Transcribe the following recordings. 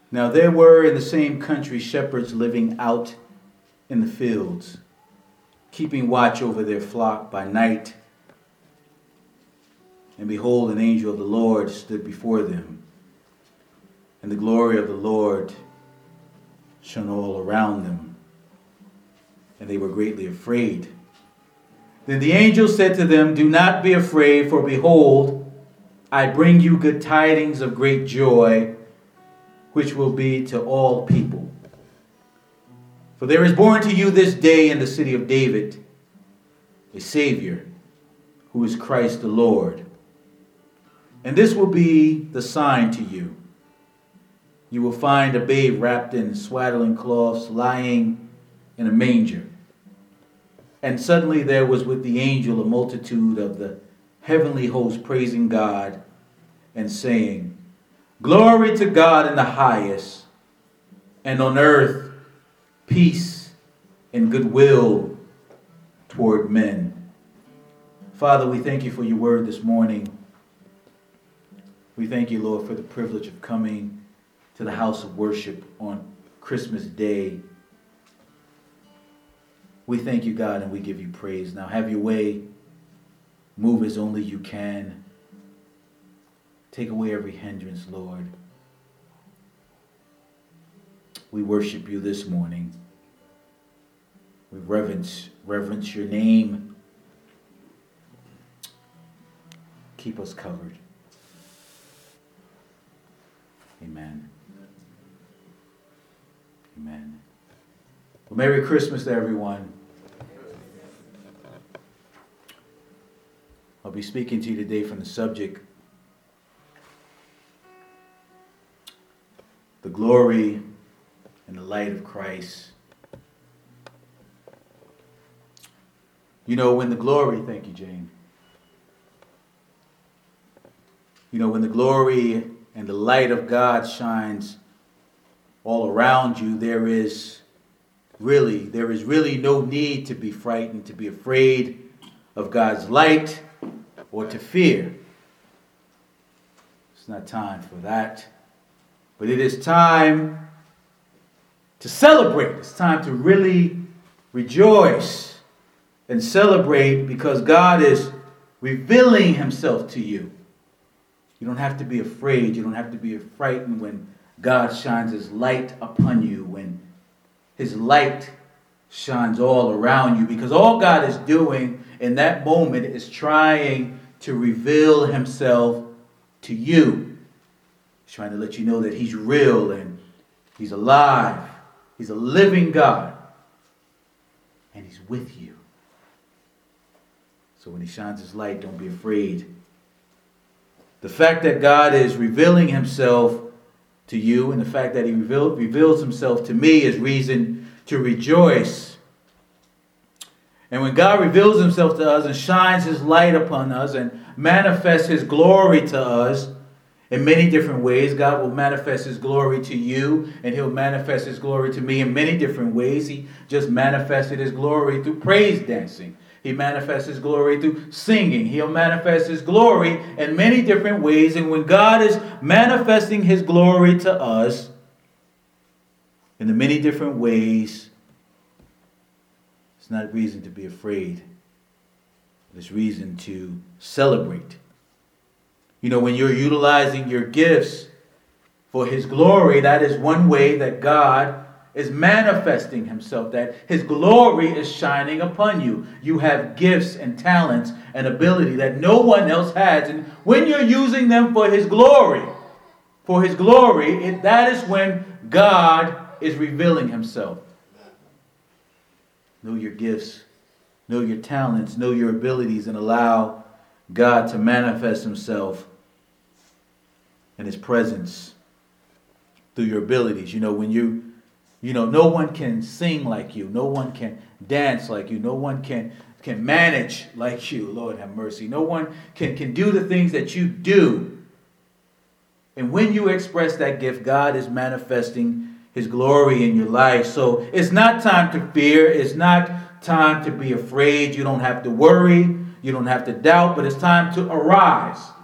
Now there were in the same country shepherds living out in the fields, keeping watch over their flock by night. And behold, an angel of the Lord stood before them, and the glory of the Lord shone all around them, and they were greatly afraid. Then the angel said to them, "Do not be afraid, for behold, I bring you good tidings of great joy, which will be to all people. For there is born to you this day in the city of David a Savior, who is Christ the Lord. And this will be the sign to you. You will find a babe wrapped in swaddling cloths, lying in a manger." And suddenly there was with the angel a multitude of the heavenly host praising God and saying, "Glory to God in the highest, and on earth peace and goodwill toward men." Father, we thank you for your word this morning. We thank you, Lord, for the privilege of coming to the house of worship on Christmas Day. We thank you, God, and we give you praise. Now have your way. Move as only you can. Take away every hindrance, Lord. We worship you this morning. We reverence your name. Keep us covered. Amen. Amen. Well, Merry Christmas to everyone. I'll be speaking to you today from the subject, the glory and the light of Christ. You know, when the glory, thank you, Jane. You know, when the glory and the light of God shines all around you, there is really no need to be frightened, to be afraid of God's light, or to fear. It's not time for that. But it is time to celebrate. It's time to really rejoice and celebrate, because God is revealing himself to you. You don't have to be afraid. You don't have to be frightened when God shines his light upon you, when his light shines all around you, because all God is doing in that moment is trying to reveal himself to you. He's trying to let you know that he's real and he's alive. He's a living God. And he's with you. So when he shines his light, don't be afraid. The fact that God is revealing himself to you, and the fact that he reveals himself to me, is reason to rejoice. And when God reveals himself to us and shines his light upon us and manifests his glory to us in many different ways, God will manifest his glory to you, and he'll manifest his glory to me in many different ways. He just manifested his glory through praise dancing. He manifests his glory through singing. He'll manifest his glory in many different ways. And when God is manifesting his glory to us in the many different ways, it's not reason to be afraid. It's reason to celebrate. You know, when you're utilizing your gifts for his glory, that is one way that God is manifesting himself, that his glory is shining upon you. You have gifts and talents and ability that no one else has. And when you're using them for his glory, that is when God is revealing himself. Know your gifts, know your talents, know your abilities, and allow God to manifest himself in his presence through your abilities. You know, when no one can sing like you. No one can dance like you. No one can manage like you. Lord have mercy. No one can do the things that you do. And when you express that gift, God is manifesting his glory in your life. So it's not time to fear. It's not time to be afraid. You don't have to worry. You don't have to doubt. But it's time to arise.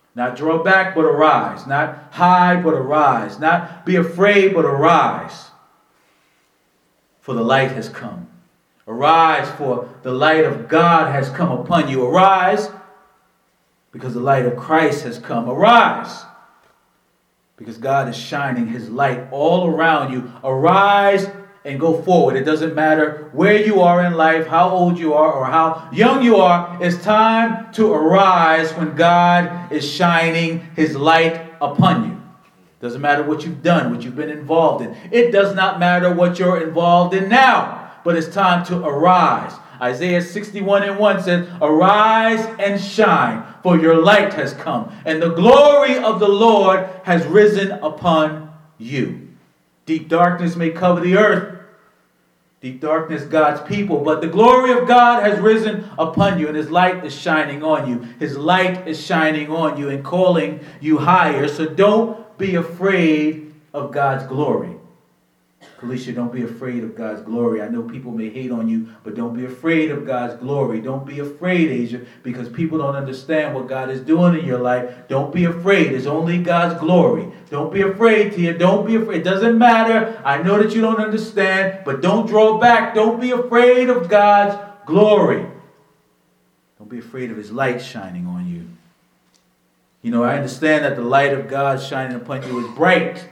Not draw back, but arise. Not hide, but arise. Not be afraid, but arise. For the light has come. Arise, for the light of God has come upon you. Arise, because the light of Christ has come. Arise, because God is shining his light all around you. Arise and go forward. It doesn't matter where you are in life, how old you are, or how young you are. It's time to arise when God is shining his light upon you. Doesn't matter what you've done, what you've been involved in. It does not matter what you're involved in now, but it's time to arise. Isaiah 61:1 says, arise and shine, for your light has come, and the glory of the Lord has risen upon you. Deep darkness may cover the earth. Deep darkness, God's people. But the glory of God has risen upon you, and his light is shining on you. His light is shining on you and calling you higher. So don't be afraid of God's glory. Kalisha, don't be afraid of God's glory. I know people may hate on you, but don't be afraid of God's glory. Don't be afraid, Asia, because people don't understand what God is doing in your life. Don't be afraid. It's only God's glory. Don't be afraid, Tia. Don't be afraid. It doesn't matter. I know that you don't understand, but don't draw back. Don't be afraid of God's glory. Don't be afraid of his light shining on you. You know, I understand that the light of God shining upon you is bright.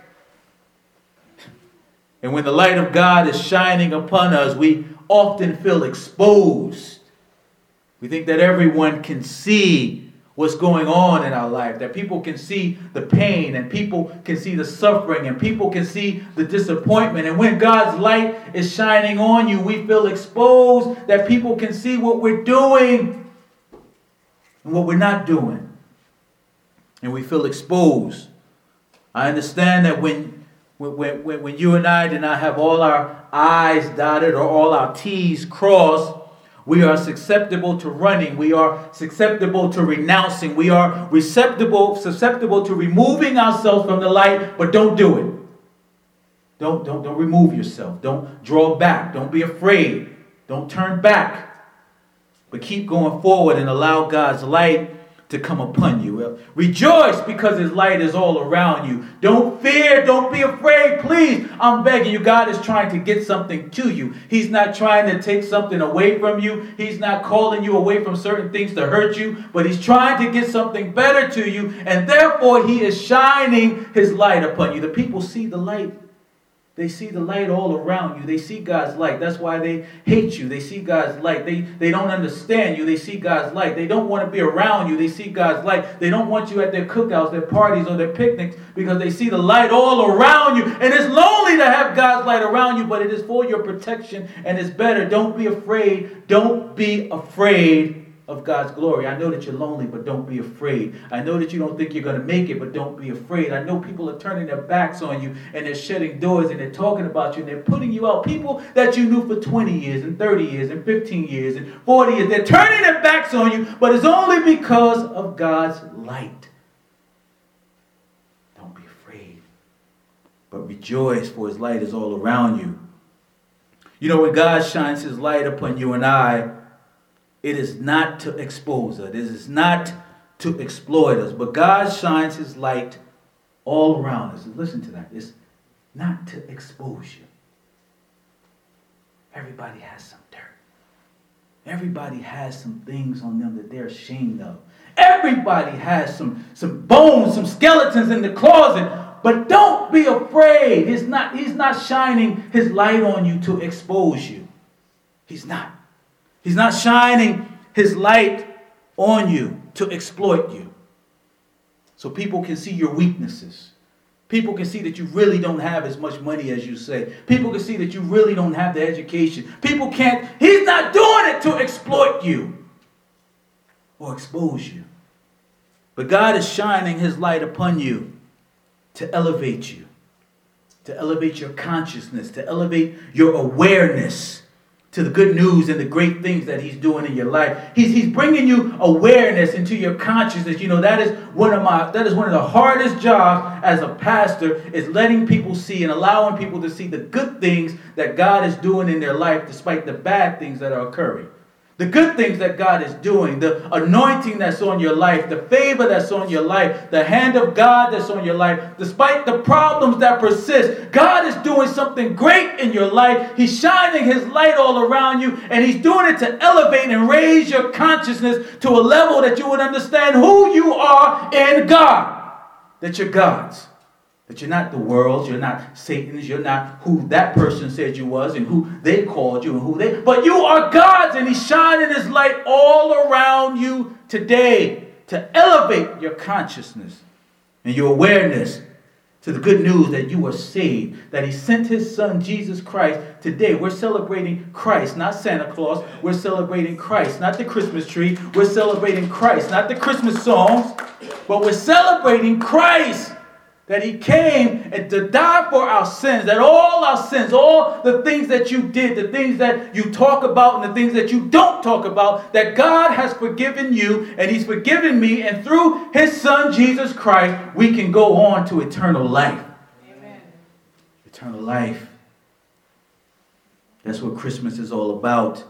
And when the light of God is shining upon us, we often feel exposed. We think that everyone can see what's going on in our life, that people can see the pain, and people can see the suffering, and people can see the disappointment. And when God's light is shining on you, we feel exposed, that people can see what we're doing and what we're not doing. And we feel exposed. I understand that when you and I do not have all our I's dotted or all our T's crossed, we are susceptible to running. We are susceptible to renouncing. We are susceptible to removing ourselves from the light, but don't do it. Don't remove yourself. Don't draw back. Don't be afraid. Don't turn back. But keep going forward and allow God's light to come upon you. Rejoice because his light is all around you. Don't fear. Don't be afraid. Please, I'm begging you. God is trying to get something to you. He's not trying to take something away from you. He's not calling you away from certain things to hurt you, but he's trying to get something better to you, and therefore he is shining his light upon you. The people see the light. They see the light all around you. They see God's light. That's why they hate you. They see God's light. They don't understand you. They see God's light. They don't want to be around you. They see God's light. They don't want you at their cookouts, their parties, or their picnics, because they see the light all around you. And it's lonely to have God's light around you, but it is for your protection, and it's better. Don't be afraid. Don't be afraid of God's glory. I know that you're lonely, but don't be afraid. I know that you don't think you're going to make it, but don't be afraid. I know people are turning their backs on you, and they're shutting doors, and they're talking about you, and they're putting you out. People that you knew for 20 years and 30 years and 15 years and 40 years, they're turning their backs on you, but it's only because of God's light. Don't be afraid, but rejoice, for his light is all around you. You know, when God shines his light upon you and I, it is not to expose us. It is not to exploit us. But God shines his light all around us. And listen to that. It's not to expose you. Everybody has some dirt. Everybody has some things on them that they're ashamed of. Everybody has some bones, some skeletons in the closet. But don't be afraid. He's not shining his light on you to expose you. He's not. He's not shining his light on you to exploit you. So people can see your weaknesses. People can see that you really don't have as much money as you say. People can see that you really don't have the education. People can't. He's not doing it to exploit you or expose you. But God is shining his light upon you to elevate you, to elevate your consciousness, to elevate your awareness to the good news and the great things that he's doing in your life. He's bringing you awareness into your consciousness. You know, that is one of the hardest jobs as a pastor, is letting people see and allowing people to see the good things that God is doing in their life despite the bad things that are occurring. The good things that God is doing, the anointing that's on your life, the favor that's on your life, the hand of God that's on your life, despite the problems that persist, God is doing something great in your life. He's shining his light all around you, and he's doing it to elevate and raise your consciousness to a level that you would understand who you are in God. That you're God's. That you're not the world's, you're not Satan's, you're not who that person said you was and who they called you and but you are God's, and he's shining his light all around you today to elevate your consciousness and your awareness to the good news that you are saved, that he sent his son Jesus Christ. Today we're celebrating Christ, not Santa Claus. We're celebrating Christ, not the Christmas tree. We're celebrating Christ, not the Christmas songs, but we're celebrating Christ. That he came and to die for our sins, that all our sins, all the things that you did, the things that you talk about and the things that you don't talk about, that God has forgiven you and he's forgiven me, and through his son Jesus Christ, we can go on to eternal life. Amen. Eternal life. That's what Christmas is all about.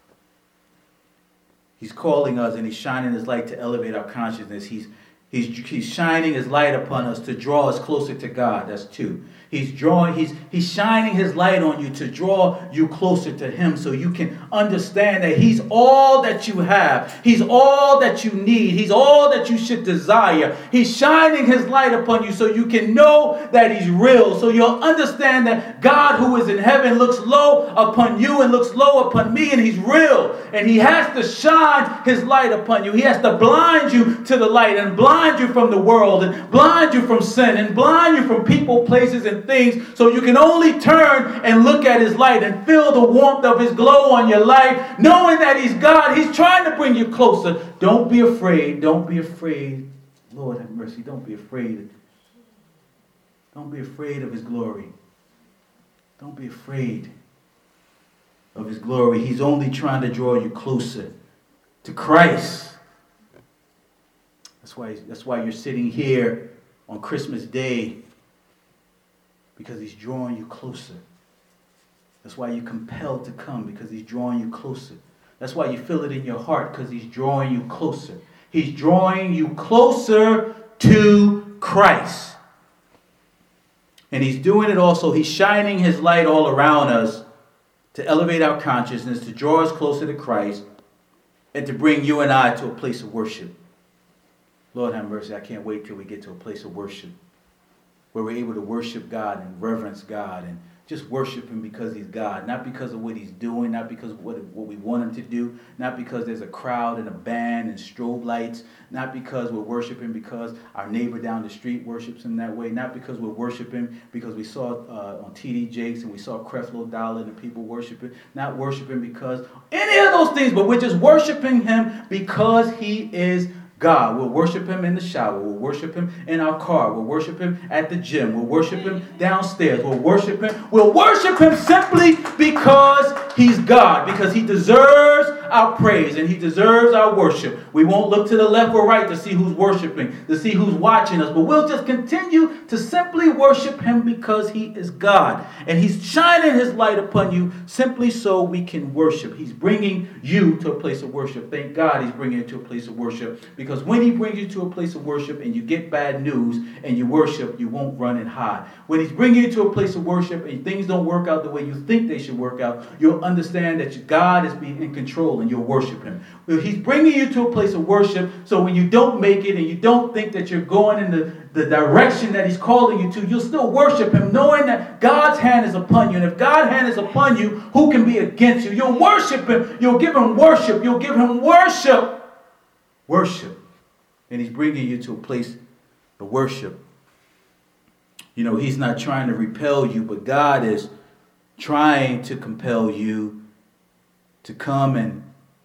He's calling us and he's shining his light to elevate our consciousness. He's shining his light upon us to draw us closer to God. That's two. He's shining his light on you to draw you closer to him so you can understand that he's all that you have. He's all that you need. He's all that you should desire. He's shining his light upon you so you can know that he's real. So you'll understand that God who is in heaven looks low upon you and looks low upon me, and he's real. And he has to shine his light upon you. He has to blind you to the light and blind you from the world and blind you from sin and blind you from people, places, and things, so you can only turn and look at his light and feel the warmth of his glow on your life, knowing that he's God. He's trying to bring you closer. Don't be afraid. Don't be afraid. Lord have mercy. Don't be afraid. Don't be afraid of his glory. Don't be afraid of his glory. He's only trying to draw you closer to Christ. That's why you're sitting here on Christmas Day, because he's drawing you closer. That's why you're compelled to come, because he's drawing you closer. That's why you feel it in your heart, because he's drawing you closer. He's drawing you closer to Christ. And he's doing it also. He's shining his light all around us to elevate our consciousness, to draw us closer to Christ, and to bring you and I to a place of worship. Lord have mercy, I can't wait till we get to a place of worship, where we're able to worship God and reverence God and just worship him because he's God. Not because of what he's doing, not because of what we want him to do, not because there's a crowd and a band and strobe lights, not because we're worshiping because our neighbor down the street worships him that way, not because we're worshiping because we saw on TD Jakes and we saw Creflo Dollar and people worshiping, not worshiping because any of those things, but we're just worshiping him because he is God. We'll worship him in the shower. We'll worship him in our car. We'll worship him at the gym. We'll worship him downstairs. We'll worship him. We'll worship him simply because he's God, because he deserves our praise and he deserves our worship. We won't look to the left or right to see who's worshiping, to see who's watching us, but we'll just continue to simply worship him because he is God. And he's shining his light upon you simply so we can worship. He's bringing you to a place of worship. Thank God he's bringing you to a place of worship, because when he brings you to a place of worship and you get bad news and you worship, you won't run and hide. When he's bringing you to a place of worship and things don't work out the way you think they should work out, you'll understand that God is being in control and you'll worship him. He's bringing you to a place of worship, so when you don't make it and you don't think that you're going in the direction that he's calling you to, you'll still worship him, knowing that God's hand is upon you. And if God's hand is upon you, who can be against you? You'll worship him. You'll give him worship. You'll give him worship. Worship. And he's bringing you to a place of worship. You know, he's not trying to repel you, but God is trying to compel you to come and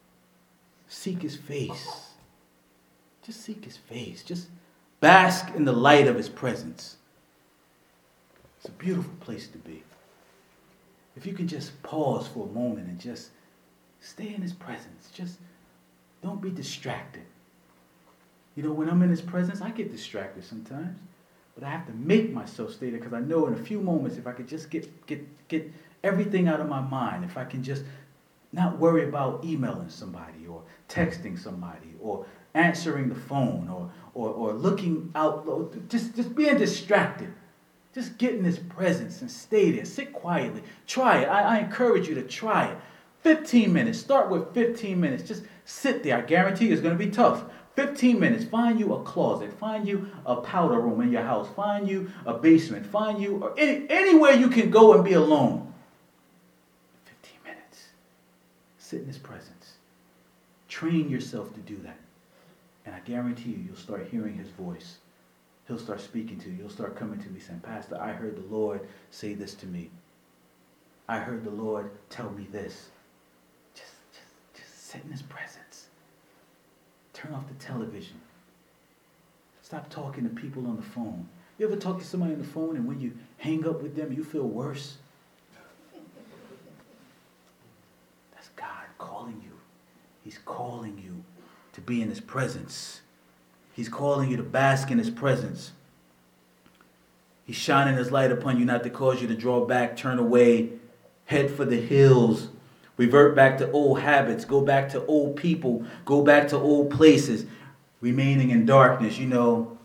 seek his face. Just seek his face. Just bask in the light of his presence. It's a beautiful place to be. If you can just pause for a moment and just stay in his presence. Just don't be distracted. You know, when I'm in his presence, I get distracted sometimes. But I have to make myself stay there, because I know in a few moments, if I could just get everything out of my mind, if I can just Not worry about emailing somebody or texting somebody or answering the phone or looking out, just being distracted. Just get in his presence and stay there. Sit quietly. Try it. I encourage you to try it. 15 minutes. Start with 15 minutes. Just sit there. I guarantee it's going to be tough. 15 minutes. Find you a closet. Find you a powder room in your house. Find you a basement. Find you or anywhere you can go and be alone. 15 minutes. Sit in his presence. Train yourself to do that. And I guarantee you'll start hearing his voice. He'll start speaking to you. You'll start coming to me saying, Pastor, I heard the Lord say this to me. I heard the Lord tell me this. Just sit in his presence. Turn off the television. Stop talking to people on the phone. You ever talk to somebody on the phone and when you hang up with them, you feel worse? That's God calling you. He's calling you to be in his presence. He's calling you to bask in his presence. He's shining his light upon you not to cause you to draw back, turn away, head for the hills, revert back to old habits, go back to old people, go back to old places, remaining in darkness. You know,